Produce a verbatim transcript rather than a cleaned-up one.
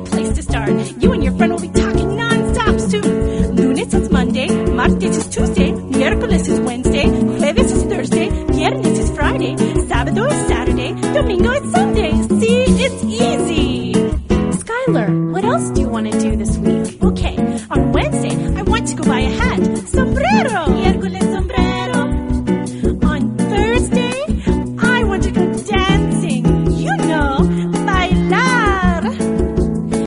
great place to start. You and your friend will be talking non-stop soon. Lunes is Monday, martes is Tuesday, miércoles is Wednesday, jueves is Thursday, viernes is Friday, sábado is Saturday, domingo is Sunday. See, it's easy. Skylar, what else do you want to do